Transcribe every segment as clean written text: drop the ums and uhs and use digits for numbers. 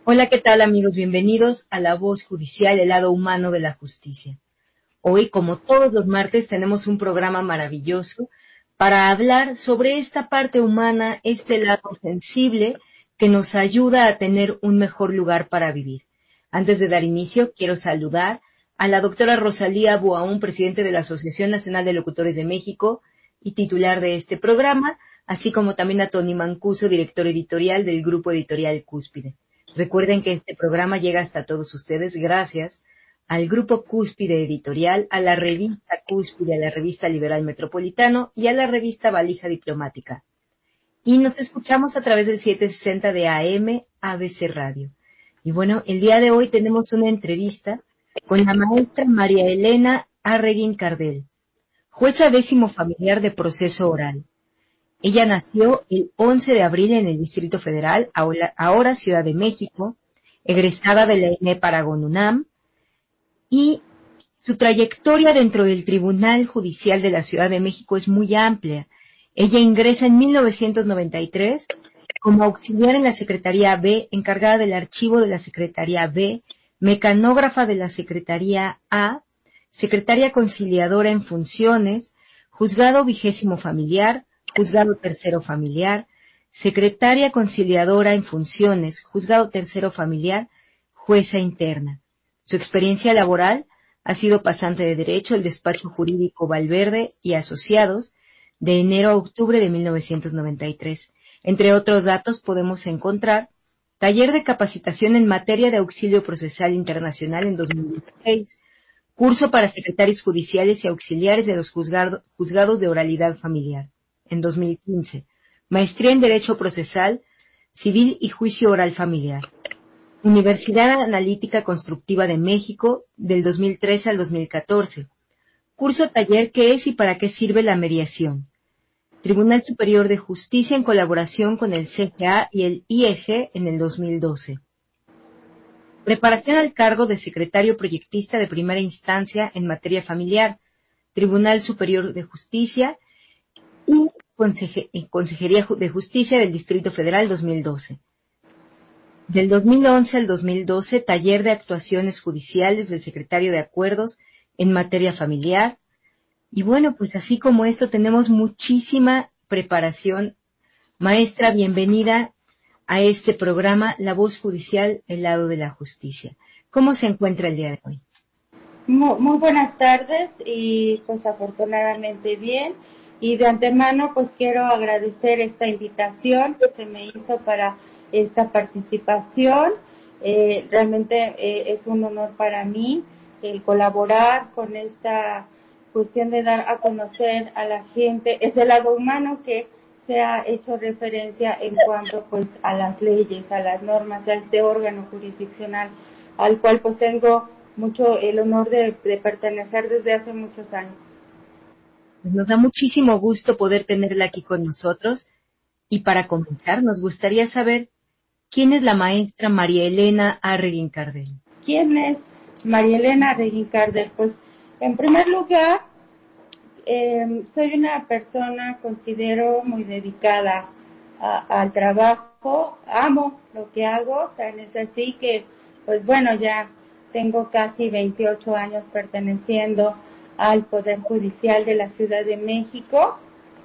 Hola, ¿qué tal amigos? Bienvenidos a La Voz Judicial, el lado humano de la justicia. Hoy, como todos los martes, tenemos un programa maravilloso para hablar sobre esta parte humana, este lado sensible que nos ayuda a tener un mejor lugar para vivir. Antes de dar inicio, quiero saludar a la doctora Rosalía Buaún, presidente de la Asociación Nacional de Locutores de México y titular de este programa, así como también a Tony Mancuso, director editorial del Grupo Editorial Cúspide. Recuerden que este programa llega hasta todos ustedes gracias al Grupo Cúspide Editorial, a la revista Cúspide, a la revista Liberal Metropolitano y a la revista Valija Diplomática. Y nos escuchamos a través del 760 de AM ABC Radio. Y bueno, el día de hoy tenemos una entrevista con la maestra María Elena Arreguín Cardel, jueza décimo familiar de proceso oral. Ella nació el 11 de abril en el Distrito Federal, ahora Ciudad de México, egresada de la ENEP Aragón UNAM, y su trayectoria dentro del Tribunal Judicial de la Ciudad de México es muy amplia. Ella ingresa en 1993 como auxiliar en la Secretaría B, encargada del archivo de la Secretaría B, mecanógrafa de la Secretaría A, secretaria conciliadora en funciones, juzgado vigésimo familiar, juzgado tercero familiar, secretaria conciliadora en funciones, juzgado tercero familiar, jueza interna. Su experiencia laboral ha sido pasante de Derecho el despacho jurídico Valverde y Asociados de enero a octubre de 1993. Entre otros datos podemos encontrar taller de capacitación en materia de auxilio procesal internacional en 2016, curso para secretarios judiciales y auxiliares de los juzgados de oralidad familiar en 2015, maestría en Derecho Procesal, Civil y Juicio Oral Familiar. Universidad Analítica Constructiva de México, del 2013 al 2014. Curso taller ¿Qué es y para qué sirve la mediación? Tribunal Superior de Justicia en colaboración con el CGA y el IEG en el 2012. Preparación al cargo de secretario proyectista de primera instancia en materia familiar, Tribunal Superior de Justicia y Consejería de Justicia del Distrito Federal 2012. Del 2011 al 2012, taller de actuaciones judiciales del secretario de Acuerdos en materia familiar. Y bueno, pues así como esto tenemos muchísima preparación. Maestra, bienvenida a este programa, La Voz Judicial, el lado de la justicia. ¿Cómo se encuentra el día de hoy? Muy buenas tardes y pues afortunadamente bien. Y de antemano pues quiero agradecer esta invitación que se me hizo para esta participación. Realmente es un honor para mí el colaborar con esta cuestión de dar a conocer a la gente ese lado humano que se ha hecho referencia en cuanto pues a las leyes, a las normas, a este órgano jurisdiccional al cual pues tengo mucho el honor de pertenecer desde hace muchos años. Pues nos da muchísimo gusto poder tenerla aquí con nosotros. Y para comenzar, nos gustaría saber quién es la maestra María Elena Arreguín Cardel. ¿Quién es María Elena Arreguín Cardel? Pues en primer lugar, soy una persona, considero, muy dedicada al trabajo, amo lo que hago, tan es así que, pues bueno, ya tengo casi 28 años perteneciendo al Poder Judicial de la Ciudad de México.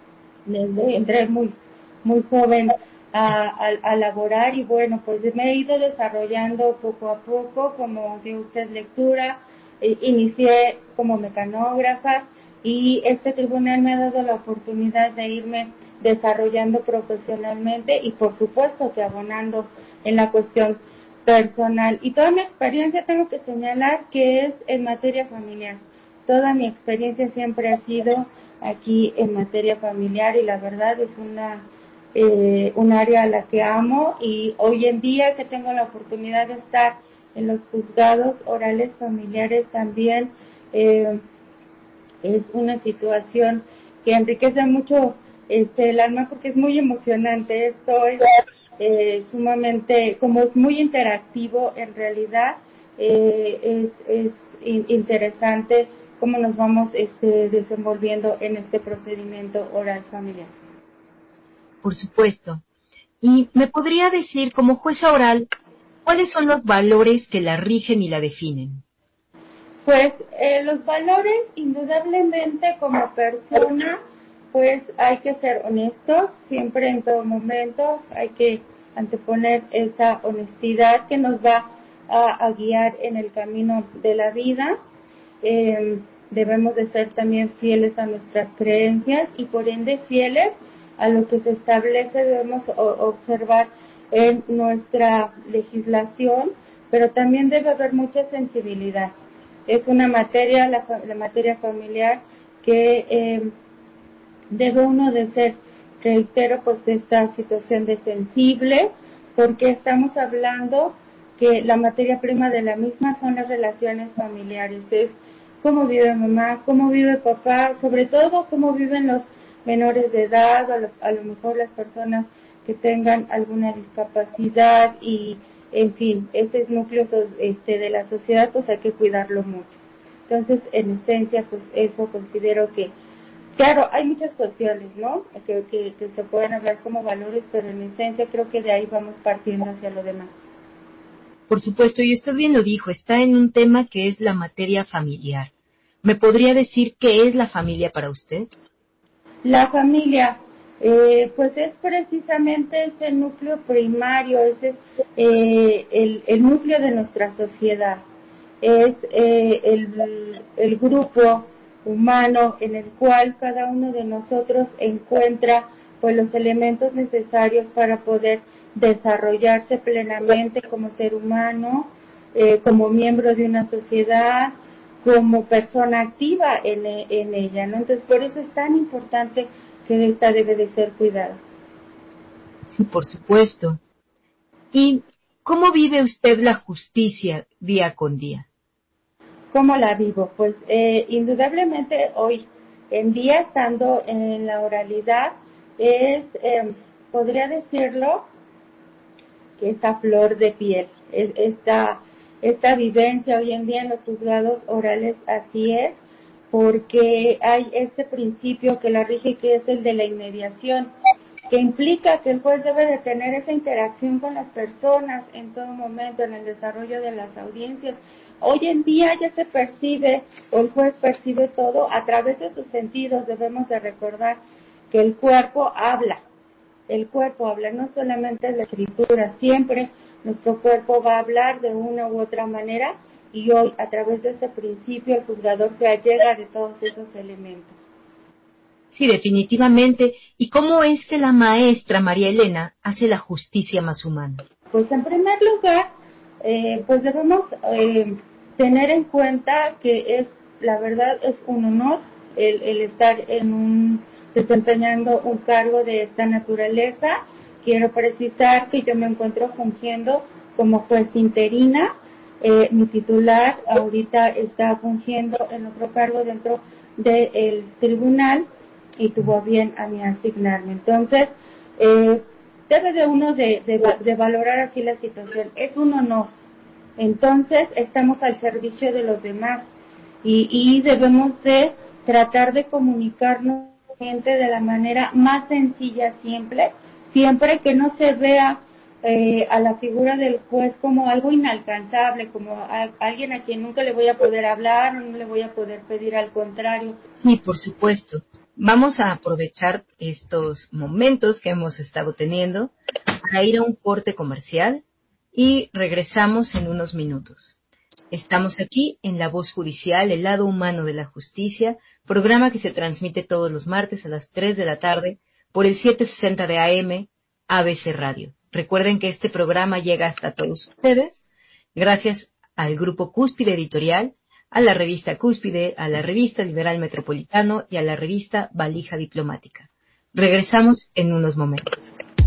Entré muy joven a laborar y bueno, pues me he ido desarrollando poco a poco, como dio usted lectura, inicié como mecanógrafa y este tribunal me ha dado la oportunidad de irme desarrollando profesionalmente y por supuesto que abonando en la cuestión personal. Y toda mi experiencia tengo que señalar que es en materia familiar. Toda mi experiencia siempre ha sido aquí en materia familiar y la verdad es un área a la que amo y hoy en día que tengo la oportunidad de estar en los juzgados orales familiares también es una situación que enriquece mucho el alma porque es muy emocionante. Estoy sumamente, como es muy interactivo en realidad, es interesante cómo nos vamos desenvolviendo en este procedimiento oral familiar. Por supuesto. ¿Y me podría decir, como jueza oral, ¿Cuáles son los valores que la rigen y la definen? Pues los valores, indudablemente como persona, pues hay que ser honestos, siempre en todo momento hay que anteponer esa honestidad que nos va a guiar en el camino de la vida. Debemos de ser también fieles a nuestras creencias y por ende fieles a lo que se establece, debemos observar en nuestra legislación, pero también debe haber mucha sensibilidad. Es una materia, la materia familiar, que debe uno de ser, reitero, pues de esta situación de sensible, porque estamos hablando que la materia prima de la misma son las relaciones familiares, es cómo vive mamá, cómo vive papá, sobre todo cómo viven los menores de edad, a lo mejor las personas que tengan alguna discapacidad y, en fin, esos núcleos de la sociedad, pues hay que cuidarlo mucho. Entonces, en esencia, pues eso considero que, claro, hay muchas cuestiones, ¿no? Que se pueden hablar como valores, pero en esencia creo que de ahí vamos partiendo hacia lo demás. Por supuesto, y usted bien lo dijo, está en un tema que es la materia familiar. ¿Me podría decir qué es la familia para usted? La familia, pues es precisamente ese núcleo primario, ese es el núcleo de nuestra sociedad. Es el grupo humano en el cual cada uno de nosotros encuentra pues los elementos necesarios para poder desarrollarse plenamente como ser humano, como miembro de una sociedad, como persona activa en ella, ¿no? Entonces, por eso es tan importante que esta debe de ser cuidada. Sí, por supuesto. ¿Y cómo vive usted la justicia día con día? ¿Cómo la vivo? Pues indudablemente hoy en día, estando en la oralidad, es, podría decirlo, que esta flor de piel, esta vivencia hoy en día en los juzgados orales, así es, porque hay este principio que la rige, que es el de la inmediación, que implica que el juez debe de tener esa interacción con las personas en todo momento en el desarrollo de las audiencias. Hoy en día ya se percibe, o el juez percibe todo a través de sus sentidos. Debemos de recordar que el cuerpo habla, no solamente la escritura, siempre nuestro cuerpo va a hablar de una u otra manera, y hoy a través de ese principio el juzgador se allega de todos esos elementos. Sí, definitivamente. ¿Y cómo es que la maestra María Elena hace la justicia más humana? Pues en primer lugar, pues debemos tener en cuenta que la verdad es un honor el estar desempeñando un cargo de esta naturaleza. Quiero precisar que yo me encuentro fungiendo como juez interina. Mi titular ahorita está fungiendo en otro cargo dentro del tribunal y tuvo bien a mí asignarme. Entonces, debe de uno de valorar así la situación. Es un honor. Entonces, estamos al servicio de los demás y debemos de tratar de comunicarnos gente de la manera más sencilla siempre que no se vea a la figura del juez como algo inalcanzable, como alguien a quien nunca le voy a poder hablar o no le voy a poder pedir, al contrario. Sí, por supuesto. Vamos a aprovechar estos momentos que hemos estado teniendo para ir a un corte comercial y regresamos en unos minutos. Estamos aquí en La Voz Judicial, el lado humano de la justicia, programa que se transmite todos los martes a las 3 de la tarde por el 760 de AM ABC Radio. Recuerden que este programa llega hasta todos ustedes gracias al Grupo Cúspide Editorial, a la revista Cúspide, a la revista Liberal Metropolitano y a la revista Valija Diplomática. Regresamos en unos momentos.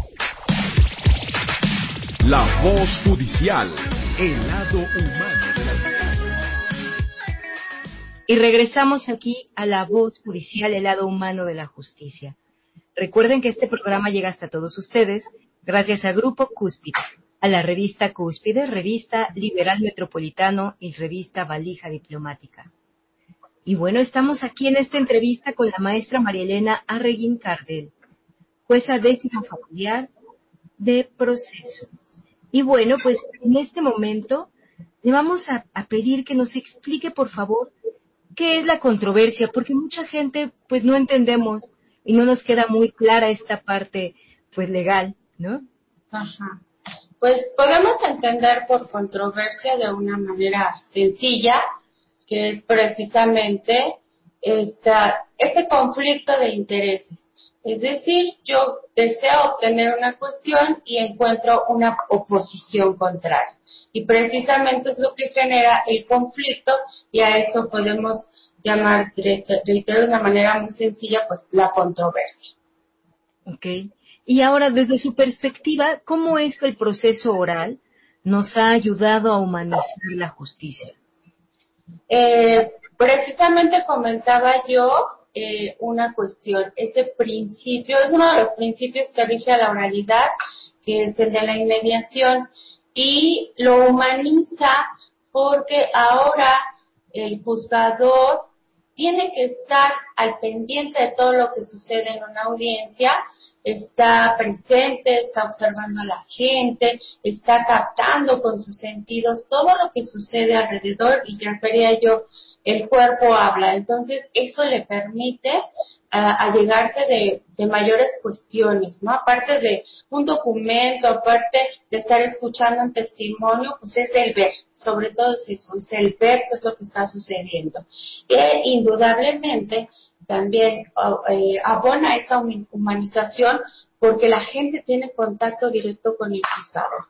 La Voz Judicial, el lado humano de la Y regresamos aquí a La Voz Judicial, el lado humano de la justicia. Recuerden que este programa llega hasta todos ustedes gracias al Grupo Cúspide, a la revista Cúspide, revista Liberal Metropolitano y revista Valija Diplomática. Y bueno, estamos aquí en esta entrevista con la maestra María Elena Arreguín Cardel, jueza décima familiar de proceso. Y bueno, pues en este momento le vamos a pedir que nos explique, por favor, qué es la controversia, porque mucha gente pues no entendemos y no nos queda muy clara esta parte pues legal, ¿no? Ajá. Pues podemos entender por controversia de una manera sencilla, que es precisamente este conflicto de intereses. Es decir, yo deseo obtener una cuestión y encuentro una oposición contraria. Y precisamente es lo que genera el conflicto, y a eso podemos llamar, reitero de una manera muy sencilla, pues la controversia. Ok. Y ahora, desde su perspectiva, ¿cómo es que el proceso oral nos ha ayudado a humanizar la justicia? Precisamente comentaba yo una cuestión. Ese principio es uno de los principios que rige a la oralidad, que es el de la inmediación, y lo humaniza porque ahora el juzgador tiene que estar al pendiente de todo lo que sucede en una audiencia, está presente, está observando a la gente, está captando con sus sentidos todo lo que sucede alrededor, y ya refería yo, el cuerpo habla. Entonces, eso le permite allegarse de mayores cuestiones, ¿no? Aparte de un documento, aparte de estar escuchando un testimonio, pues es el ver, sobre todo es eso, es el ver qué es lo que está sucediendo. E indudablemente también abona esta humanización porque la gente tiene contacto directo con el juzgado.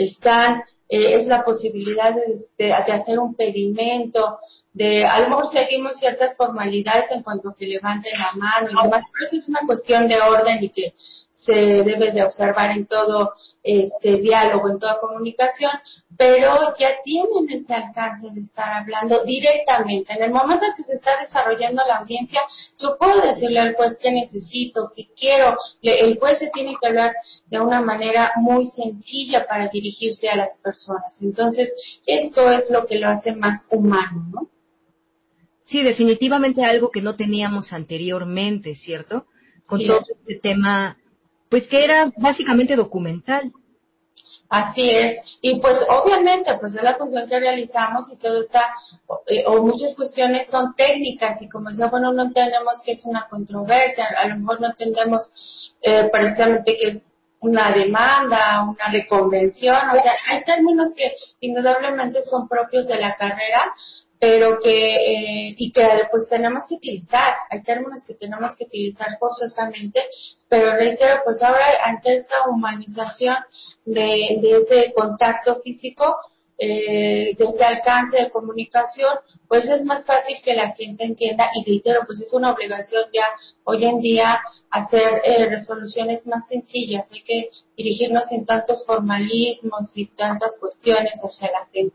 Es la posibilidad de hacer un pedimento, a lo mejor seguimos ciertas formalidades en cuanto a que levanten la mano y demás, pero eso es una cuestión de orden y que se debe de observar en todo diálogo, en toda comunicación, pero ya tienen ese alcance de estar hablando directamente. En el momento en que se está desarrollando la audiencia, yo puedo decirle al juez qué necesito, qué quiero. El juez se tiene que hablar de una manera muy sencilla para dirigirse a las personas. Entonces, esto es lo que lo hace más humano, ¿no? Sí, definitivamente algo que no teníamos anteriormente, ¿cierto? Con Sí, todo este tema, pues que era básicamente documental. así es. Y pues obviamente, pues es la función que realizamos, y todo está, o muchas cuestiones son técnicas, y como decía, bueno, no entendemos qué es una controversia, a lo mejor no entendemos precisamente qué es una demanda, una reconvención, o sea, hay términos que indudablemente son propios de la carrera, pero y que pues tenemos que utilizar, hay términos que tenemos que utilizar forzosamente, pero reitero, pues ahora ante esta humanización de ese contacto físico, de ese alcance de comunicación, pues es más fácil que la gente entienda, y reitero, pues es una obligación ya hoy en día hacer resoluciones más sencillas, hay que dirigirnos sin tantos formalismos y tantas cuestiones hacia la gente.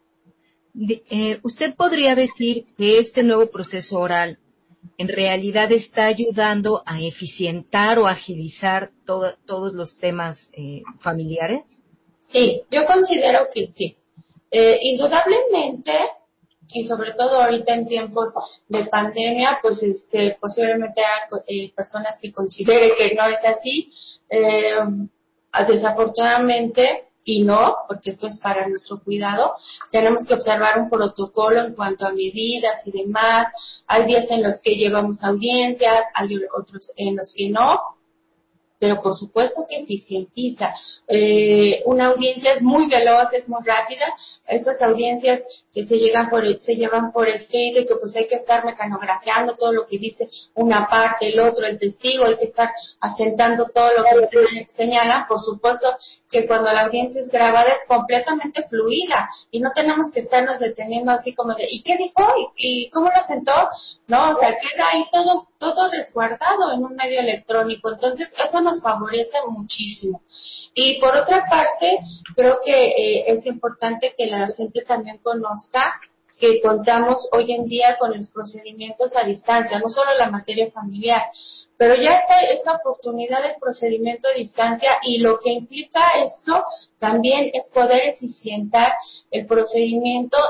¿Usted podría decir que este nuevo proceso oral en realidad está ayudando a eficientar o agilizar todos los temas familiares? Sí, yo considero que sí. Indudablemente, y sobre todo ahorita en tiempos de pandemia, pues posiblemente haya personas que consideren que no es así. Eh, Desafortunadamente, y no, porque esto es para nuestro cuidado, tenemos que observar un protocolo en cuanto a medidas y demás. Hay días en los que llevamos audiencias, hay otros en los que no, pero por supuesto que eficientiza. Una audiencia es muy veloz, es muy rápida. Estas audiencias que se llevan por escrito, y que pues hay que estar mecanografiando todo lo que dice una parte, el otro, el testigo, hay que estar asentando todo lo que señalan. Por supuesto que cuando la audiencia es grabada es completamente fluida, y no tenemos que estarnos deteniendo así como de, ¿y qué dijo? ¿Y cómo lo asentó? No, o sea, queda ahí todo resguardado en un medio electrónico. Entonces, eso nos favorece muchísimo. Y por otra parte, creo que es importante que la gente también conozca que contamos hoy en día con los procedimientos a distancia, no solo la materia familiar, pero ya está esta oportunidad del procedimiento a distancia, y lo que implica esto también es poder eficientar el procedimiento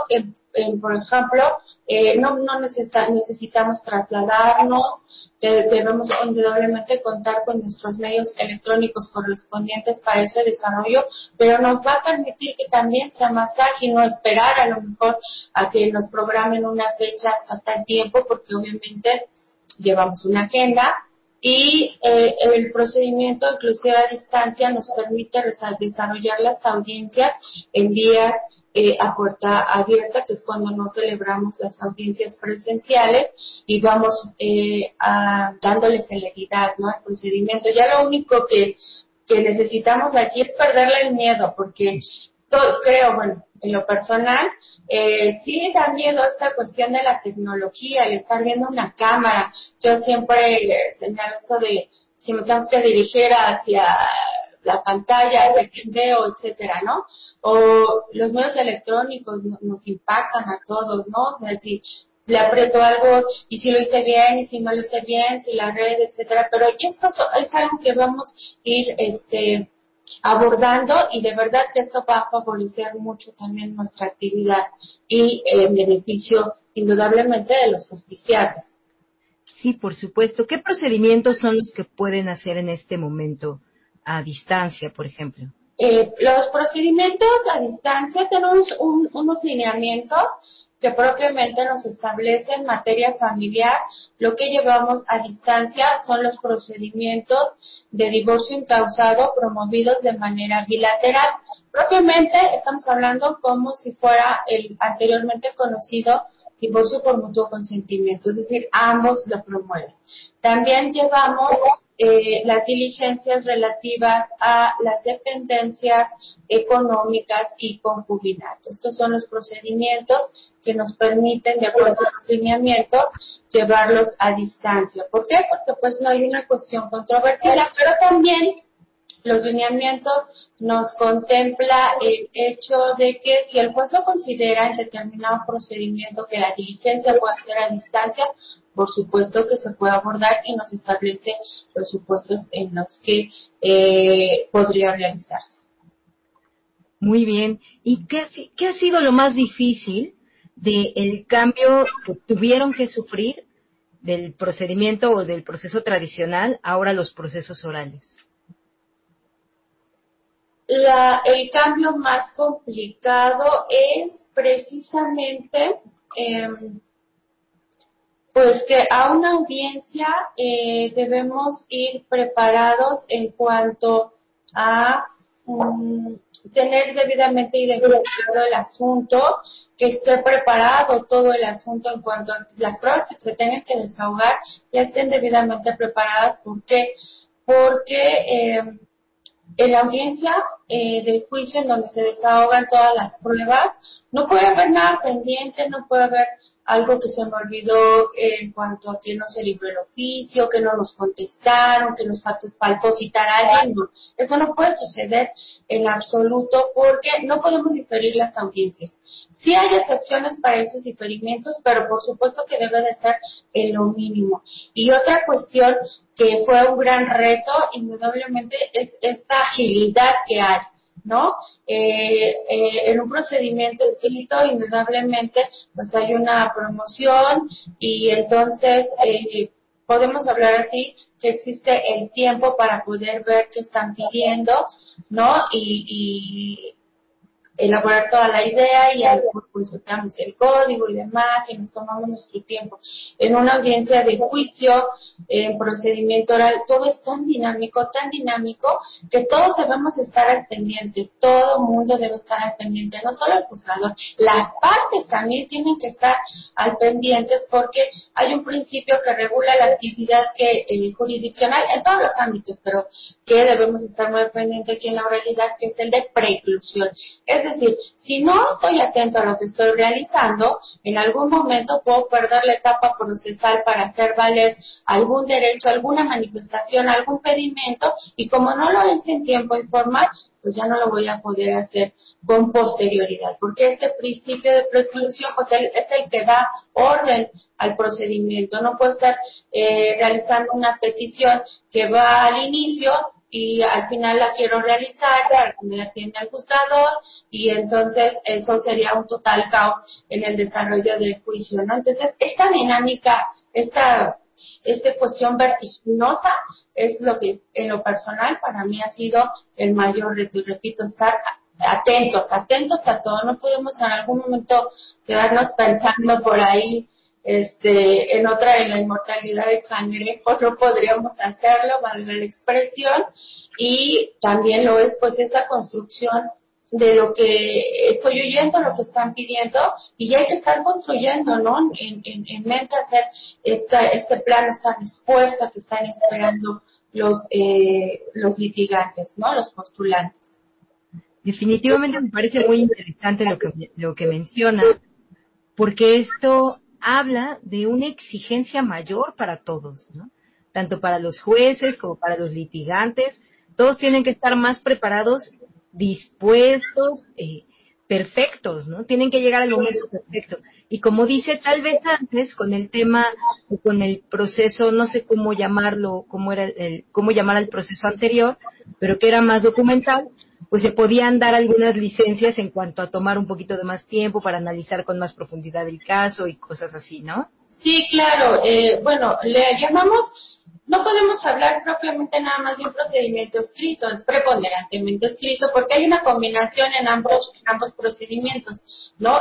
por ejemplo, no necesitamos trasladarnos, debemos indudablemente contar con nuestros medios electrónicos correspondientes para ese desarrollo, pero nos va a permitir que también sea más ágil, no esperar a lo mejor a que nos programen una fecha hasta tal tiempo, porque obviamente llevamos una agenda. Y el procedimiento inclusive a distancia nos permite desarrollar las audiencias en días a puerta abierta, que es cuando no celebramos las audiencias presenciales y vamos dándole celeridad, ¿no?, al procedimiento. Ya lo único que necesitamos aquí es perderle el miedo, porque creo, bueno, en lo personal, sí da miedo esta cuestión de la tecnología, el estar viendo una cámara. Yo siempre señalo esto de si me tengo que dirigir hacia la pantalla, hacia quien veo, etcétera, ¿no? O los medios electrónicos nos impactan a todos, ¿no? O sea, si le aprieto algo y si lo hice bien y si no lo hice bien, si la red, etcétera. Pero esto es algo que vamos a ir abordando, y de verdad que esto va a favorecer mucho también nuestra actividad y en beneficio indudablemente de los justiciables. Sí, por supuesto. ¿Qué procedimientos son los que pueden hacer en este momento a distancia, por ejemplo? Los procedimientos a distancia tenemos unos lineamientos que propiamente nos establecen en materia familiar. Lo que llevamos a distancia son los procedimientos de divorcio incausado promovidos de manera bilateral. Propiamente estamos hablando como si fuera el anteriormente conocido divorcio por mutuo consentimiento, es decir, ambos lo promueven. También llevamos las diligencias relativas a las dependencias económicas y concubinato. Estos son los procedimientos que nos permiten, de acuerdo a los lineamientos, llevarlos a distancia. ¿Por qué? Porque pues no hay una cuestión controvertida, pero también los lineamientos nos contempla el hecho de que si el juez lo considera en determinado procedimiento que la diligencia puede ser a distancia, por supuesto que se puede abordar y nos establece los supuestos en los que podría realizarse. Muy bien. ¿Y qué ha sido lo más difícil del cambio que tuvieron que sufrir del procedimiento o del proceso tradicional ahora los procesos orales? El cambio más complicado es precisamente pues que a una audiencia debemos ir preparados en cuanto a tener debidamente identificado el asunto, que esté preparado todo el asunto en cuanto a las pruebas que se tengan que desahogar ya estén debidamente preparadas. ¿Por qué? Porque en la audiencia del juicio en donde se desahogan todas las pruebas, no puede haber nada pendiente, no puede haber algo que se me olvidó en cuanto a que no se libró el oficio, que no nos contestaron, que nos faltó citar a alguien. No, eso no puede suceder en absoluto, porque no podemos diferir las audiencias. Sí hay excepciones para esos diferimientos, pero por supuesto que debe de ser en lo mínimo. Y otra cuestión que fue un gran reto, indudablemente, es esta agilidad que hay, ¿no? En un procedimiento escrito, indudablemente, pues hay una promoción y entonces podemos hablar aquí que existe el tiempo para poder ver qué están pidiendo, ¿no? Y elaborar toda la idea y consultamos el código y demás y nos tomamos nuestro tiempo. En una audiencia de juicio, en procedimiento oral, todo es tan dinámico que todos debemos estar al pendiente, todo el mundo debe estar al pendiente, no solo el juzgador, las partes también tienen que estar al pendiente, porque hay un principio que regula la actividad jurisdiccional en todos los ámbitos, pero que debemos estar muy pendientes aquí en la oralidad, que es el de preclusión. Es decir, si no estoy atento a lo que estoy realizando, en algún momento puedo perder la etapa procesal para hacer valer algún derecho, alguna manifestación, algún pedimento, y como no lo hice en tiempo y forma, pues ya no lo voy a poder hacer con posterioridad, porque este principio de preclusión pues es el que da orden al procedimiento. No puedo estar realizando una petición que va al inicio y al final la quiero realizar, me la tiene el juzgador y entonces eso sería un total caos en el desarrollo del juicio, ¿no? Entonces, esta dinámica, esta cuestión vertiginosa es lo que en lo personal para mí ha sido el mayor reto. Y repito, estar atentos a todo. No podemos en algún momento quedarnos pensando por ahí en la inmortalidad del cangrejo. No podríamos hacerlo, valga la expresión. Y también lo es pues esa construcción de lo que estoy oyendo, lo que están pidiendo, y ya hay que estar construyendo, ¿no? En mente hacer este plan, esta respuesta que están esperando los litigantes, ¿no? Los postulantes. Definitivamente me parece muy interesante lo que menciona, porque esto habla de una exigencia mayor para todos, ¿no? Tanto para los jueces como para los litigantes. Todos tienen que estar más preparados, dispuestos, perfectos, ¿no? Tienen que llegar al momento perfecto. Y como dice, tal vez antes con el tema o con el proceso, no sé cómo llamarlo, cómo llamar al proceso anterior, pero que era más documental, pues se podían dar algunas licencias en cuanto a tomar un poquito de más tiempo para analizar con más profundidad el caso y cosas así, ¿no? Sí, claro. Bueno, le llamamos, no podemos hablar propiamente nada más de un procedimiento escrito, es preponderantemente escrito, porque hay una combinación en ambos procedimientos, ¿no?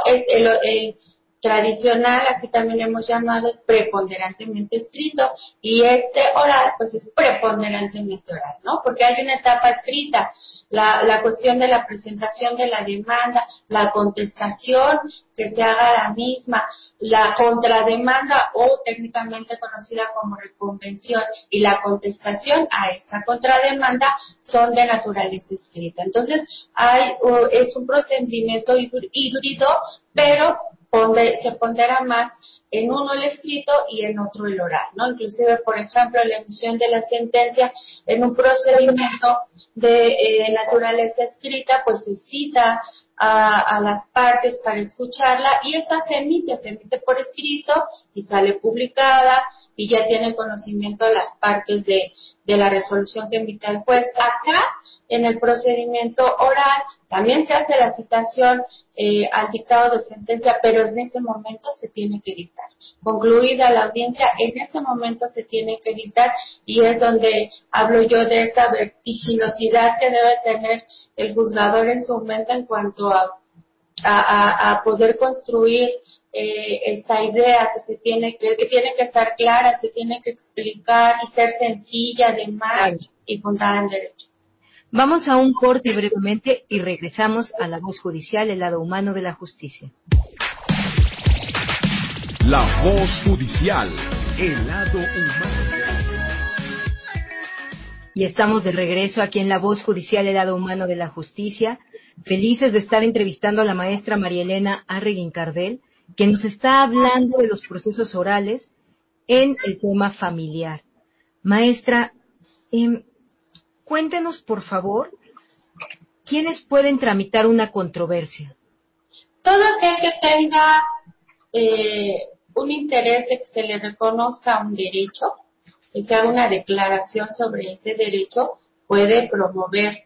El tradicional, así también hemos llamado, es preponderantemente escrito, y oral, pues es preponderantemente oral, ¿no? Porque hay una etapa escrita, la cuestión de la presentación de la demanda, la contestación que se haga la misma, la contrademanda o técnicamente conocida como reconvención y la contestación a esta contrademanda son de naturaleza escrita. Entonces, es un procedimiento híbrido, pero se pondera más en uno el escrito y en otro el oral, ¿no? Inclusive, por ejemplo, la emisión de la sentencia en un procedimiento de naturaleza escrita, pues se cita a las partes para escucharla y esta se emite por escrito y sale publicada y ya tienen conocimiento las partes de la resolución que emite el juez. Acá, en el procedimiento oral, también se hace la citación al dictado de sentencia, pero en ese momento se tiene que dictar. Concluida la audiencia, en ese momento se tiene que dictar y es donde hablo yo de esta vertiginosidad que debe tener el juzgador en su mente en cuanto a poder construir esta idea que tiene que estar clara, se tiene que explicar y ser sencilla además y fundada en derecho. Vamos a un corte brevemente y regresamos a La Voz Judicial, el lado humano de la justicia. La Voz Judicial, el lado humano. Y estamos de regreso aquí en La Voz Judicial, el lado humano de la justicia, felices de estar entrevistando a la maestra María Elena Arreguín Cardel, que nos está hablando de los procesos orales en el tema familiar. Maestra, cuéntenos, por favor, ¿quiénes pueden tramitar una controversia? Todo aquel que tenga un interés de que se le reconozca un derecho, que se haga una declaración sobre ese derecho, puede promover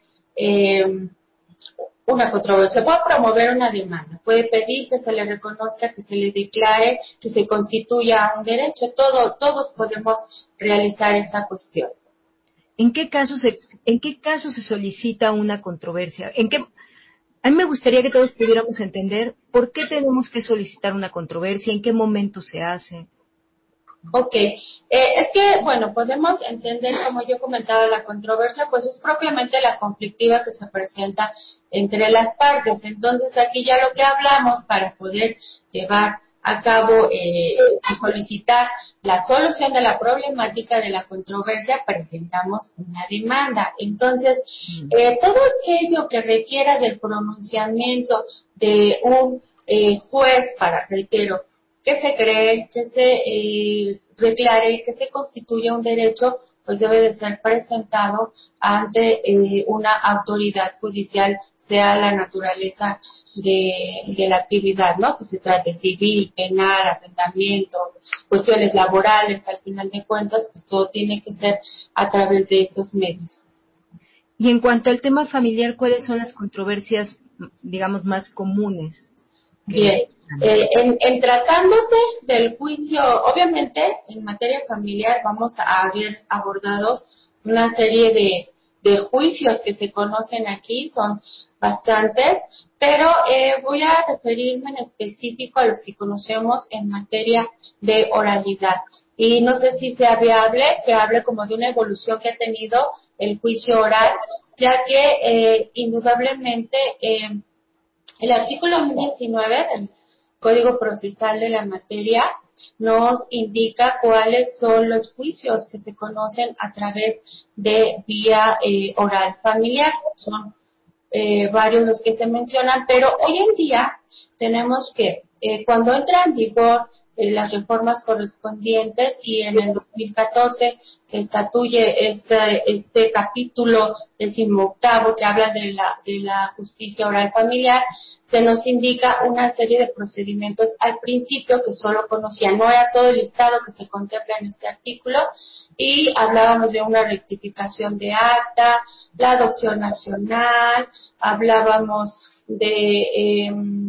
una controversia, puede promover una demanda, puede pedir que se le reconozca, que se le declare, que se constituya un derecho. Todos podemos realizar esa cuestión. ¿En qué caso se solicita una controversia? A mí me gustaría que todos pudiéramos entender por qué tenemos que solicitar una controversia, en qué momento se hace. Ok, es que, bueno, podemos entender, como yo comentaba, la controversia, pues es propiamente la conflictiva que se presenta entre las partes. Entonces, aquí ya lo que hablamos para poder llevar a cabo y solicitar la solución de la problemática de la controversia, presentamos una demanda. Entonces, todo aquello que requiera del pronunciamiento de un juez para, reitero, que se cree, que se declare, que se constituya un derecho, pues debe de ser presentado ante una autoridad judicial, sea la naturaleza de la actividad, ¿no? Que se trate civil, penal, asentamiento, cuestiones laborales, al final de cuentas, pues todo tiene que ser a través de esos medios. Y en cuanto al tema familiar, ¿cuáles son las controversias, digamos, más comunes? Bien, en tratándose del juicio, obviamente en materia familiar vamos a haber abordado una serie de juicios que se conocen aquí, son bastantes, pero voy a referirme en específico a los que conocemos en materia de oralidad. Y no sé si sea viable que hable como de una evolución que ha tenido el juicio oral, ya que indudablemente el artículo 19 del Código Procesal de la materia nos indica cuáles son los juicios que se conocen a través de vía oral familiar. Son varios los que se mencionan, pero hoy en día tenemos que, cuando entra en vigor las reformas correspondientes y en el 2014 se estatuye este capítulo 18º que habla de la justicia oral familiar, se nos indica una serie de procedimientos al principio que solo conocía, no era todo el listado que se contempla en este artículo, y hablábamos de una rectificación de acta, la adopción nacional, hablábamos de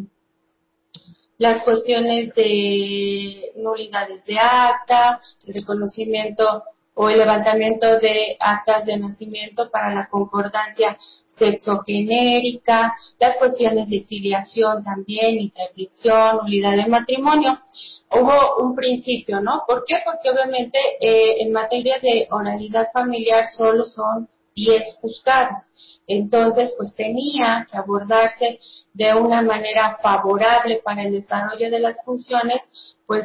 las cuestiones de nulidades de acta, el reconocimiento o el levantamiento de actas de nacimiento para la concordancia sexogenérica, las cuestiones de filiación también, interdicción, nulidad de matrimonio. Hubo un principio, ¿no? ¿Por qué? Porque obviamente en materia de oralidad familiar solo son 10 juzgados. Entonces, pues tenía que abordarse de una manera favorable para el desarrollo de las funciones, pues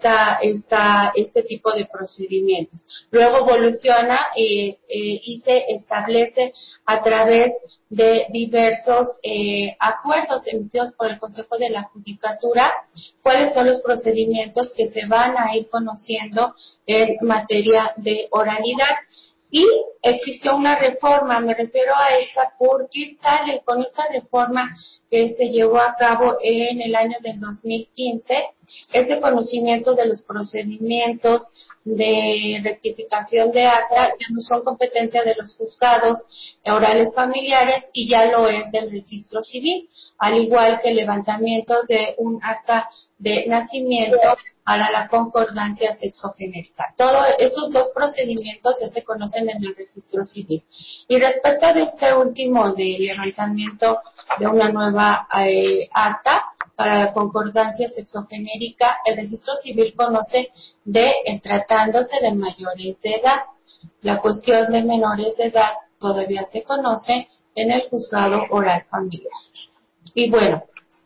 este tipo de procedimientos. Luego evoluciona y se establece a través de diversos acuerdos emitidos por el Consejo de la Judicatura cuáles son los procedimientos que se van a ir conociendo en materia de oralidad. Y existió una reforma, me refiero a esta porque sale con esta reforma que se llevó a cabo en el año del 2015, ese conocimiento de los procedimientos de rectificación de acta ya no son competencia de los juzgados orales familiares y ya lo es del registro civil, al igual que el levantamiento de un acta de nacimiento para la concordancia sexogenérica. Todos esos dos procedimientos ya se conocen en el registro civil. Y respecto de este último de levantamiento de una nueva acta para la concordancia sexogenérica, el registro civil conoce de tratándose de mayores de edad. La cuestión de menores de edad todavía se conoce en el juzgado oral familiar. Y bueno,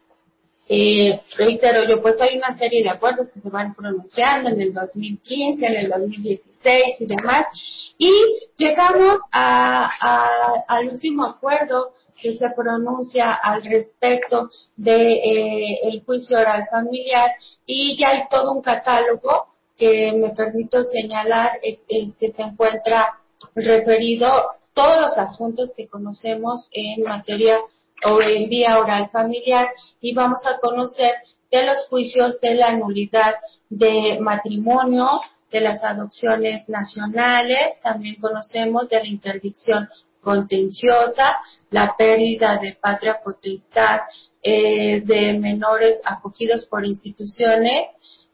reitero yo, pues hay una serie de acuerdos que se van pronunciando en el 2015, en el 2016 y demás, y llegamos al último acuerdo que se pronuncia al respecto de el juicio oral familiar, y ya hay todo un catálogo que me permito señalar, se encuentra referido todos los asuntos que conocemos en materia o en vía oral familiar, y vamos a conocer de los juicios de la nulidad de matrimonio, de las adopciones nacionales, también conocemos de la interdicción contenciosa, la pérdida de patria potestad de menores acogidos por instituciones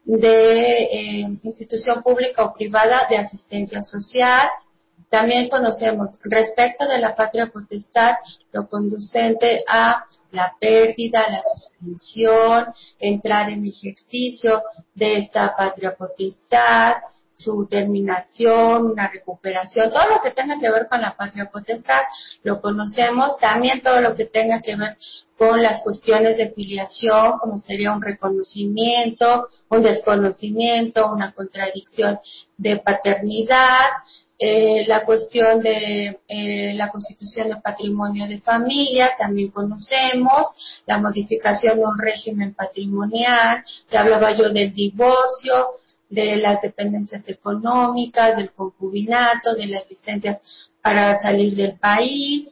de institución pública o privada de asistencia social. También conocemos respecto de la patria potestad lo conducente a la pérdida, la suspensión, entrar en ejercicio de esta patria potestad, su terminación, una recuperación, todo lo que tenga que ver con la patria potestad lo conocemos. También todo lo que tenga que ver con las cuestiones de filiación, como sería un reconocimiento, un desconocimiento, una contradicción de paternidad. La cuestión de la constitución de patrimonio de familia, también conocemos, la modificación de un régimen patrimonial, ya hablaba yo del divorcio, de las dependencias económicas, del concubinato, de las licencias para salir del país,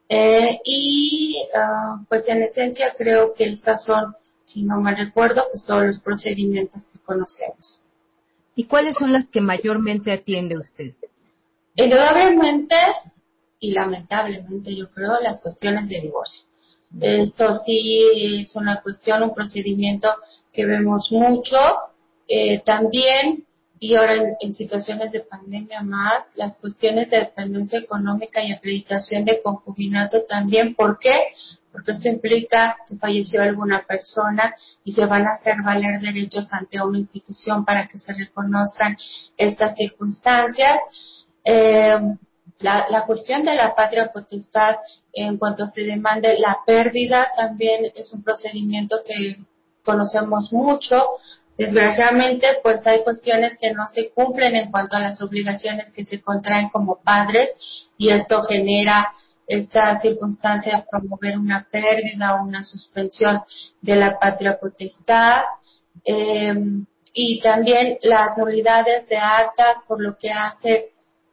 pues en esencia creo que estas son, si no me recuerdo, pues todos los procedimientos que conocemos. ¿Y cuáles son las que mayormente atiende usted? Indudablemente, y lamentablemente yo creo las cuestiones de divorcio. Esto sí es una cuestión, un procedimiento que vemos mucho, también, y ahora en situaciones de pandemia más, las cuestiones de dependencia económica y acreditación de concubinato también. ¿Por qué? Porque esto implica que falleció alguna persona y se van a hacer valer derechos ante una institución para que se reconozcan estas circunstancias. La cuestión de la patria potestad, en cuanto se demande la pérdida, también es un procedimiento que conocemos mucho. Desgraciadamente, pues hay cuestiones que no se cumplen en cuanto a las obligaciones que se contraen como padres, y esto genera esta circunstancia de promover una pérdida o una suspensión de la patria potestad. Y también las nulidades de actas, por lo que hace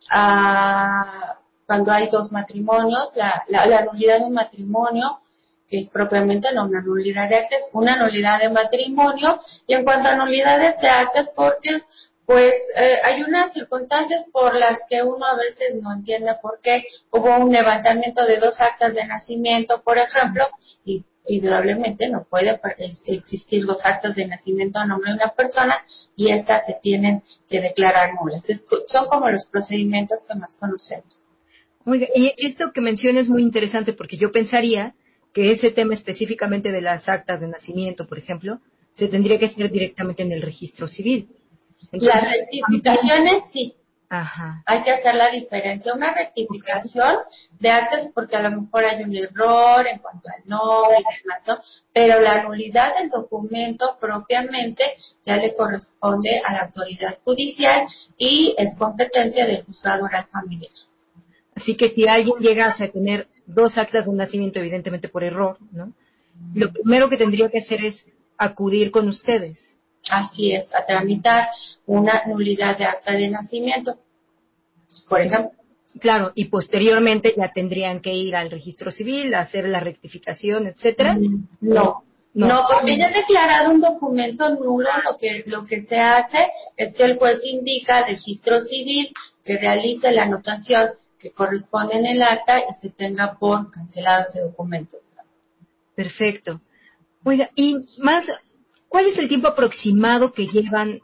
cuando hay dos matrimonios, la nulidad de un matrimonio, que es propiamente no una nulidad de actas, una nulidad de matrimonio. Y en cuanto a nulidades de actas, porque pues hay unas circunstancias por las que uno a veces no entiende por qué hubo un levantamiento de 2 actas de nacimiento, por ejemplo, y indudablemente no puede existir 2 actas de nacimiento a nombre de una persona y estas se tienen que declarar nulas. Son como los procedimientos que más conocemos. Oiga, y esto que menciona es muy interesante porque yo pensaría que ese tema específicamente de las actas de nacimiento, por ejemplo, se tendría que hacer directamente en el registro civil. Entonces, las rectificaciones sí. Ajá. Hay que hacer la diferencia, una rectificación de actas porque a lo mejor hay un error en cuanto al nombre y demás, ¿no? Pero la nulidad del documento propiamente ya le corresponde a la autoridad judicial y es competencia del juzgado oral familiar. Así que si alguien llegase a tener 2 actas de nacimiento, evidentemente por error, ¿no? Lo primero que tendría que hacer es acudir con ustedes. Así es, a tramitar una nulidad de acta de nacimiento, por ejemplo. Claro, y posteriormente ya tendrían que ir al registro civil, a hacer la rectificación, etcétera. No, porque ya declarado un documento nulo, lo que se hace es que el juez indica al registro civil que realice la anotación que corresponde en el acta y se tenga por cancelado ese documento. Perfecto. Oiga, y más, ¿cuál es el tiempo aproximado que llevan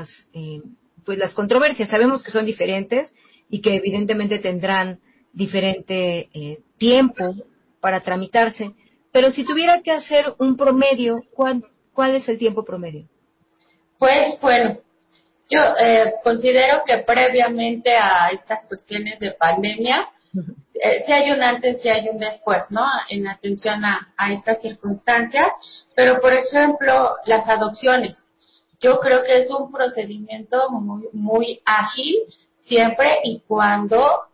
pues las controversias? Sabemos que son diferentes y que evidentemente tendrán diferente tiempo para tramitarse, pero si tuviera que hacer un promedio, ¿cuál es el tiempo promedio? Pues bueno, yo considero que previamente a estas cuestiones de pandemia, sí hay un antes y hay un después, ¿no? En atención a estas circunstancias, pero por ejemplo, las adopciones. Yo creo que es un procedimiento muy, muy ágil siempre y cuando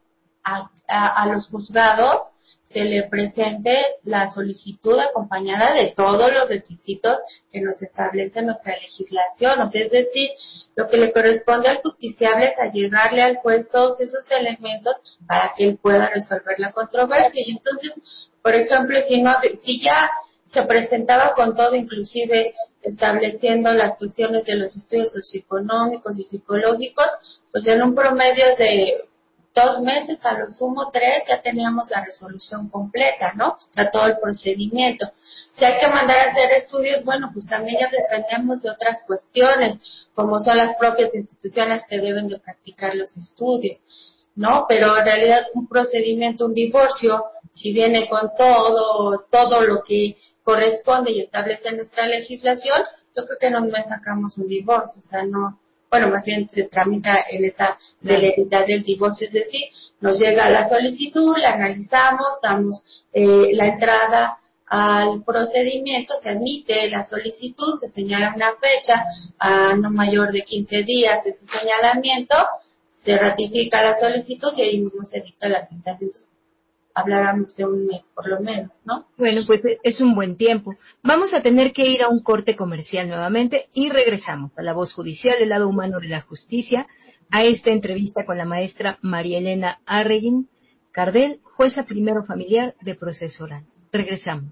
a los juzgados se le presente la solicitud acompañada de todos los requisitos que nos establece nuestra legislación. O sea, es decir, lo que le corresponde al justiciable es allegarle al juez todos esos elementos para que él pueda resolver la controversia. Y entonces, por ejemplo, si ya se presentaba con todo, inclusive estableciendo las cuestiones de los estudios socioeconómicos y psicológicos, pues en un promedio de 2 meses, a lo sumo 3, ya teníamos la resolución completa, ¿no? O sea, todo el procedimiento. Si hay que mandar a hacer estudios, bueno, pues también ya dependemos de otras cuestiones, como son las propias instituciones que deben de practicar los estudios, ¿no? Pero en realidad un procedimiento, un divorcio, si viene con todo lo que corresponde y establece nuestra legislación, yo creo que en un mes sacamos un divorcio, o sea, no, bueno, más bien se tramita en esa celeridad del divorcio, es decir, nos llega la solicitud, la analizamos, damos la entrada al procedimiento, se admite la solicitud, se señala una fecha a no mayor de 15 días de ese señalamiento, se ratifica la solicitud y ahí mismo se dicta la sentencia. Entonces, habláramos de un mes por lo menos, ¿no? Bueno, pues es un buen tiempo. Vamos a tener que ir a un corte comercial nuevamente y regresamos a La Voz Judicial, el lado humano de la justicia, a esta entrevista con la maestra María Elena Arreguín Cardel, jueza primero familiar de proceso oral. Regresamos.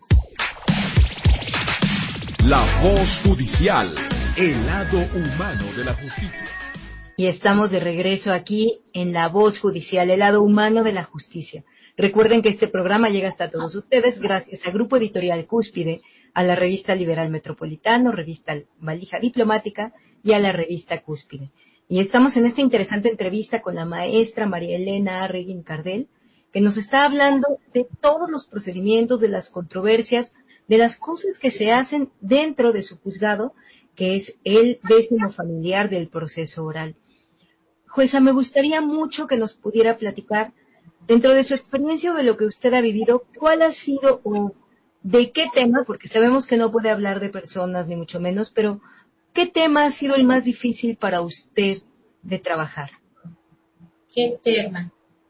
La Voz Judicial, el lado humano de la justicia. Y estamos de regreso aquí en La Voz Judicial, el lado humano de la justicia. Recuerden que este programa llega hasta todos ustedes gracias al Grupo Editorial Cúspide, a la revista Liberal Metropolitano, revista Valija Diplomática y a la revista Cúspide. Y estamos en esta interesante entrevista con la maestra María Elena Arreguín Cardel, que nos está hablando de todos los procedimientos, de las controversias, de las cosas que se hacen dentro de su juzgado, que es el 10º familiar del proceso oral. Jueza, me gustaría mucho que nos pudiera platicar, dentro de su experiencia o de lo que usted ha vivido, cuál ha sido o de qué tema, porque sabemos que no puede hablar de personas ni mucho menos, pero ¿qué tema ha sido el más difícil para usted de trabajar? ¿Qué tema?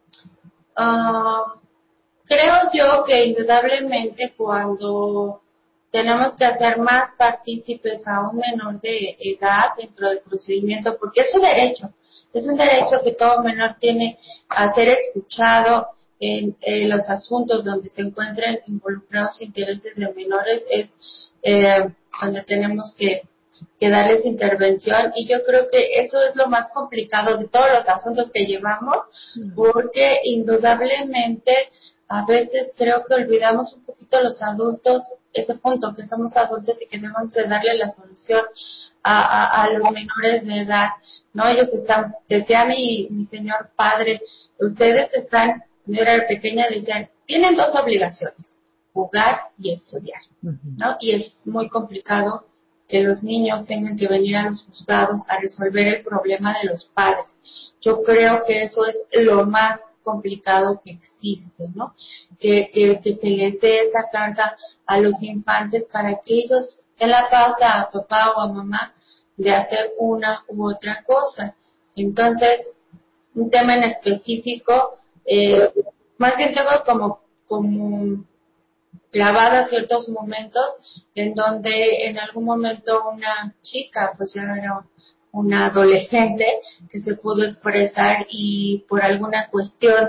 Creo yo que indudablemente cuando tenemos que hacer más partícipes a un menor de edad dentro del procedimiento, porque es un derecho que todo menor tiene a ser escuchado en los asuntos donde se encuentren involucrados intereses de menores, es donde tenemos que darles intervención, y yo creo que eso es lo más complicado de todos los asuntos que llevamos, porque indudablemente a veces creo que olvidamos un poquito los adultos, ese punto que somos adultos y que debemos de darle la solución a los menores de edad, ¿no? Ellos están, decía mi señor padre, ustedes están, cuando yo era pequeña, decían, tienen dos obligaciones, jugar y estudiar, ¿no? Y es muy complicado que los niños tengan que venir a los juzgados a resolver el problema de los padres. Yo creo que eso es lo más complicado que existe, ¿no? Que se les dé esa carga a los infantes para que ellos den la pauta a papá o a mamá de hacer una u otra cosa. Entonces, un tema en específico, más bien tengo como grabada ciertos momentos en donde en algún momento una chica, pues ya era una adolescente, que se pudo expresar y por alguna cuestión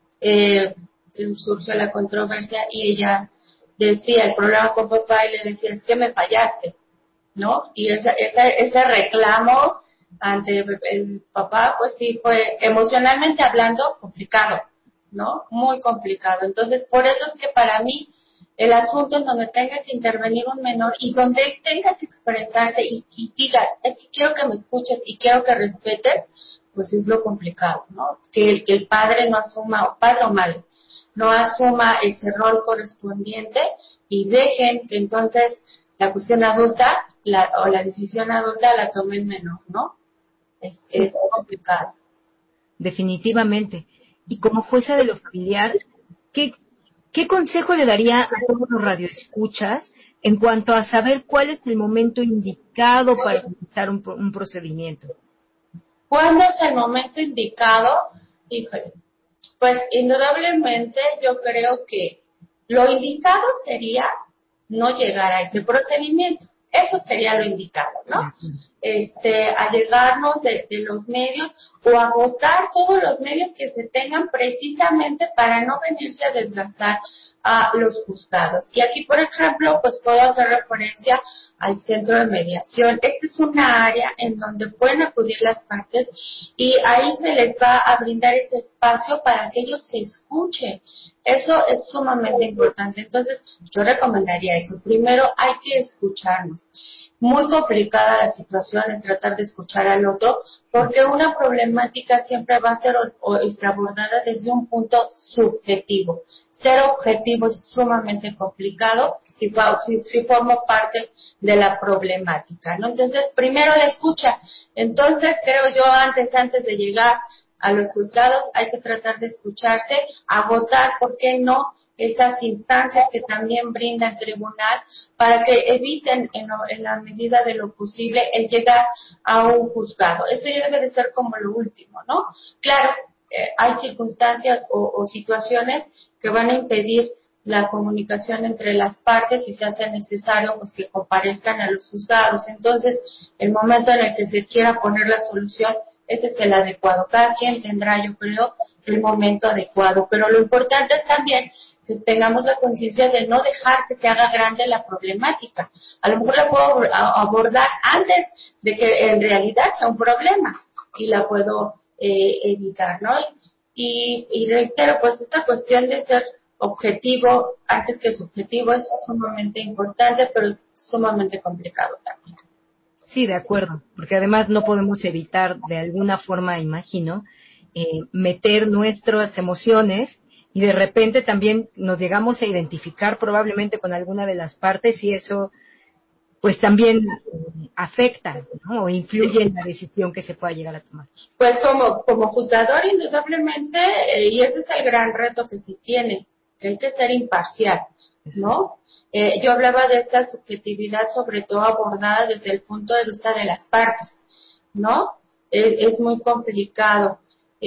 surgió la controversia y ella decía el problema con papá y le decía, es que me fallaste, ¿no? Y ese reclamo ante el papá, pues sí fue emocionalmente hablando complicado, ¿no? Muy complicado. Entonces, por eso es que para mí el asunto en donde tenga que intervenir un menor y donde él tenga que expresarse y diga, es que quiero que me escuches y quiero que respetes, pues es lo complicado, ¿no? Que el padre no asuma, o padre o madre, no asuma ese rol correspondiente y dejen que entonces la cuestión adulta o la decisión adulta la tome el menor, ¿no? Es complicado. Definitivamente. Y como jueza de lo familiar, ¿qué consejo le daría a todos los radioescuchas en cuanto a saber cuál es el momento indicado para realizar un procedimiento? ¿Cuándo es el momento indicado? Híjole, pues indudablemente yo creo que lo indicado sería no llegar a ese procedimiento. Eso sería lo indicado, ¿no? Allegarnos de los medios o agotar todos los medios que se tengan precisamente para no venirse a desgastar a los juzgados. Y aquí, por ejemplo, pues puedo hacer referencia al centro de mediación. Esta es una área en donde pueden acudir las partes y ahí se les va a brindar ese espacio para que ellos se escuchen. Eso es sumamente importante. Entonces, yo recomendaría eso. Primero, hay que escucharnos. Muy complicada la situación en tratar de escuchar al otro, porque una problemática siempre va a ser abordada desde un punto subjetivo. Ser objetivo es sumamente complicado si forma parte de la problemática, ¿no? Entonces, primero la escucha. Entonces, creo yo, antes de llegar a los juzgados, hay que tratar de escucharse, agotar, ¿por qué no?, esas instancias que también brinda el tribunal para que eviten en la medida de lo posible el llegar a un juzgado. Eso ya debe de ser como lo último, ¿no? Claro, hay circunstancias o situaciones que van a impedir la comunicación entre las partes y se hace necesario pues que comparezcan a los juzgados. Entonces, el momento en el que se quiera poner la solución, ese es el adecuado. Cada quien tendrá, yo creo, el momento adecuado. Pero lo importante es también que tengamos la conciencia de no dejar que se haga grande la problemática. A lo mejor la puedo abordar antes de que en realidad sea un problema y la puedo evitar, ¿no? y reitero, pues esta cuestión de ser objetivo antes que subjetivo es sumamente importante, pero es sumamente complicado también. Sí, de acuerdo, porque además no podemos evitar de alguna forma, imagino, meter nuestras emociones y de repente también nos llegamos a identificar probablemente con alguna de las partes y eso pues también afecta, ¿no? O influye en la decisión que se pueda llegar a tomar. Pues como juzgador, indudablemente, y ese es el gran reto que se tiene, que hay que ser imparcial, ¿no? Yo hablaba de esta subjetividad, sobre todo abordada desde el punto de vista de las partes, ¿no? Es muy complicado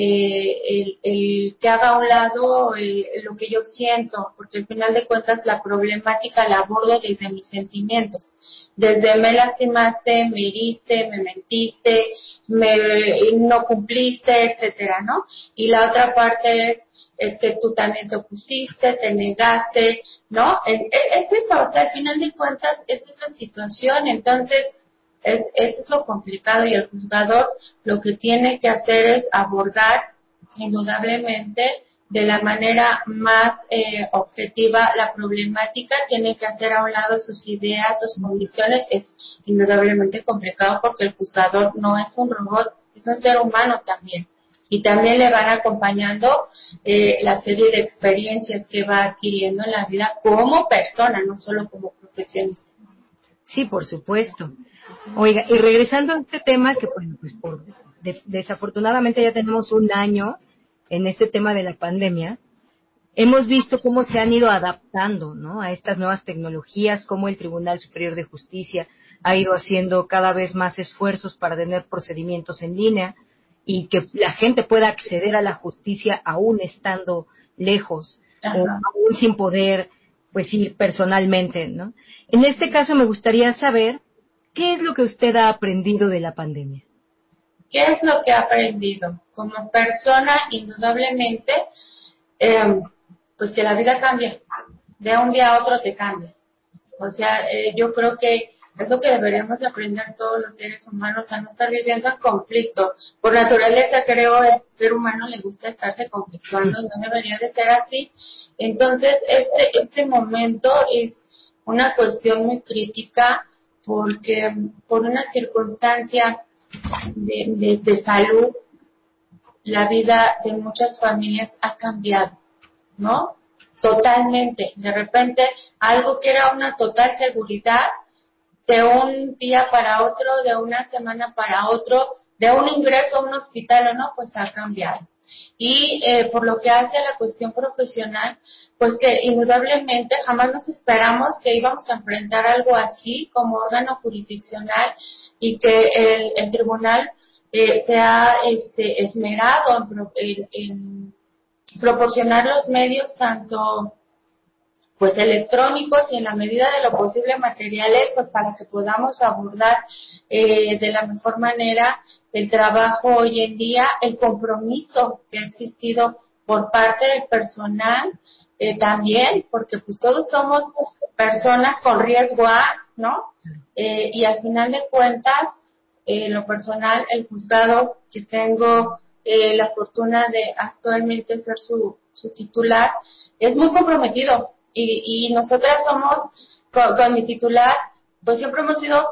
el que haga a un lado lo que yo siento, porque al final de cuentas la problemática la abordo desde mis sentimientos, desde me lastimaste, me heriste, me mentiste, no cumpliste, etcétera, ¿no? Y la otra parte es que tú también te opusiste, te negaste, ¿no? Es eso, o sea, al final de cuentas, esa es la situación, entonces, eso es lo complicado y el juzgador lo que tiene que hacer es abordar indudablemente de la manera más objetiva la problemática, tiene que hacer a un lado sus ideas, sus convicciones, es indudablemente complicado porque el juzgador no es un robot, es un ser humano también. Y también le van acompañando la serie de experiencias que va adquiriendo en la vida como persona, no solo como profesionista. Sí, por supuesto. Oiga, y regresando a este tema, que bueno, pues desafortunadamente ya tenemos un año en este tema de la pandemia, hemos visto cómo se han ido adaptando, ¿no? A estas nuevas tecnologías, cómo el Tribunal Superior de Justicia ha ido haciendo cada vez más esfuerzos para tener procedimientos en línea y que la gente pueda acceder a la justicia aún estando lejos o aún sin poder, pues ir personalmente, ¿no? En este caso me gustaría saber qué es lo que usted ha aprendido de la pandemia. ¿Qué es lo que he aprendido? Como persona, indudablemente, pues que la vida cambia. De un día a otro te cambia. O sea, yo creo que es lo que deberíamos de aprender todos los seres humanos, a no estar viviendo en conflicto. Por naturaleza, creo, el ser humano le gusta estarse conflictuando y no debería de ser así. Entonces, este momento es una cuestión muy crítica porque por una circunstancia de salud, la vida de muchas familias ha cambiado, ¿no? Totalmente. De repente, algo que era una total seguridad, de un día para otro, de una semana para otro, de un ingreso a un hospital o no, pues ha cambiado. Y por lo que hace a la cuestión profesional, pues que indudablemente jamás nos esperamos que íbamos a enfrentar algo así como órgano jurisdiccional y que el tribunal se ha esmerado en proporcionar los medios tanto pues electrónicos y en la medida de lo posible materiales, pues para que podamos abordar de la mejor manera el trabajo hoy en día, el compromiso que ha existido por parte del personal también, porque pues todos somos personas con riesgo ¿no? Y al final de cuentas, lo personal, el juzgado que tengo la fortuna de actualmente ser su titular, es muy comprometido. Y nosotras somos, con mi titular, pues siempre hemos sido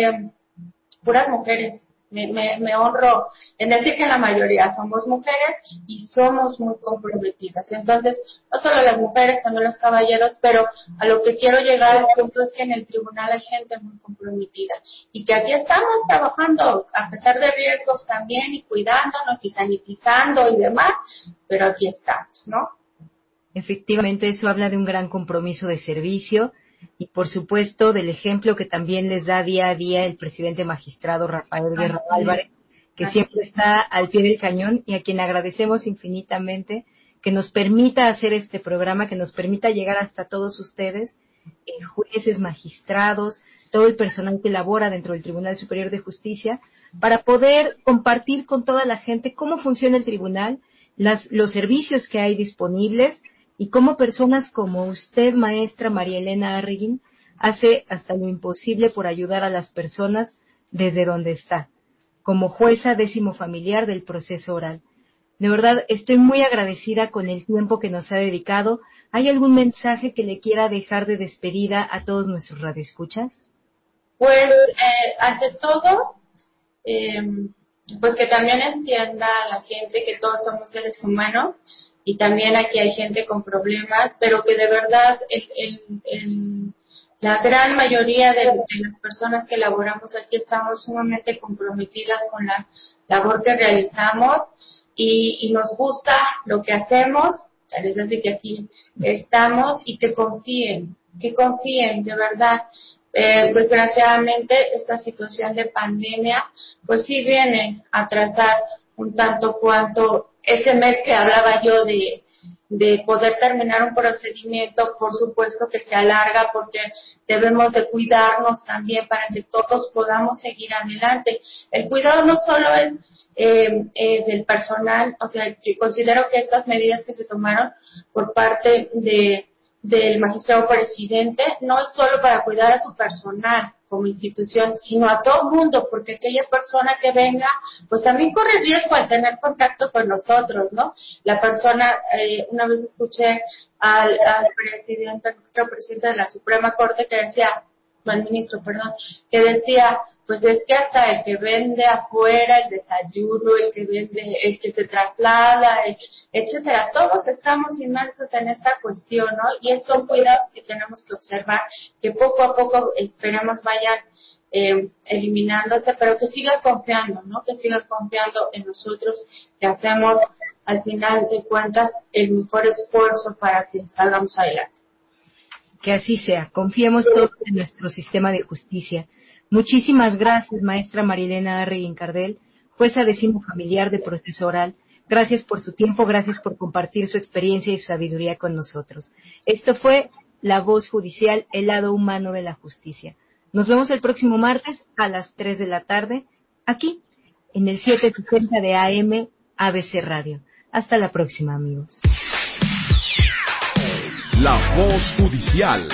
puras mujeres. Me honro en decir que la mayoría somos mujeres y somos muy comprometidas. Entonces, no solo las mujeres, también los caballeros, pero a lo que quiero llegar al punto es que en el tribunal hay gente muy comprometida y que aquí estamos trabajando a pesar de riesgos también y cuidándonos y sanitizando y demás, pero aquí estamos, ¿no? Efectivamente, eso habla de un gran compromiso de servicio y, por supuesto, del ejemplo que también les da día a día el presidente magistrado Rafael Guerra Álvarez, que siempre está al pie del cañón y a quien agradecemos infinitamente que nos permita hacer este programa, que nos permita llegar hasta todos ustedes, jueces, magistrados, todo el personal que labora dentro del Tribunal Superior de Justicia, para poder compartir con toda la gente cómo funciona el tribunal, los servicios que hay disponibles, y cómo personas como usted, maestra María Elena Arreguín, hace hasta lo imposible por ayudar a las personas desde donde está, como jueza décimo familiar del proceso oral. De verdad, estoy muy agradecida con el tiempo que nos ha dedicado. ¿Hay algún mensaje que le quiera dejar de despedida a todos nuestros radioescuchas? Pues, ante todo, pues que también entienda la gente que todos somos seres humanos y también aquí hay gente con problemas, pero que de verdad la gran mayoría de las personas que laboramos aquí estamos sumamente comprometidas con la labor que realizamos y nos gusta lo que hacemos, es decir, que aquí estamos y que confíen, de verdad. Desgraciadamente esta situación de pandemia pues sí viene a trazar un tanto cuanto ese mes que hablaba yo de poder terminar un procedimiento, por supuesto que se alarga porque debemos de cuidarnos también para que todos podamos seguir adelante. El cuidado no solo es del personal, o sea, yo considero que estas medidas que se tomaron por parte del magistrado presidente no es solo para cuidar a su personal como institución, sino a todo mundo, porque aquella persona que venga, pues también corre riesgo al tener contacto con nosotros, ¿no? La persona, una vez escuché al presidente, nuestro presidente de la Suprema Corte que decía, al ministro, perdón, que decía, pues es que hasta el que vende afuera el desayuno, el que vende, el que se traslada, etcétera, todos estamos inmersos en esta cuestión, ¿no? Y esos son cuidados que tenemos que observar, que poco a poco esperemos vayan eliminándose, pero que siga confiando, ¿no? Que siga confiando en nosotros, que hacemos al final de cuentas el mejor esfuerzo para que salgamos adelante. Que así sea. Confiemos todos en nuestro sistema de justicia. Muchísimas gracias, maestra Marilena Arreguín Cardel, jueza decimofamiliar de proceso oral. Gracias por su tiempo, gracias por compartir su experiencia y su sabiduría con nosotros. Esto fue La Voz Judicial, el lado humano de la justicia. Nos vemos el próximo martes a las 3 de la tarde, aquí, en el 760 de AM ABC Radio. Hasta la próxima, amigos. La Voz Judicial.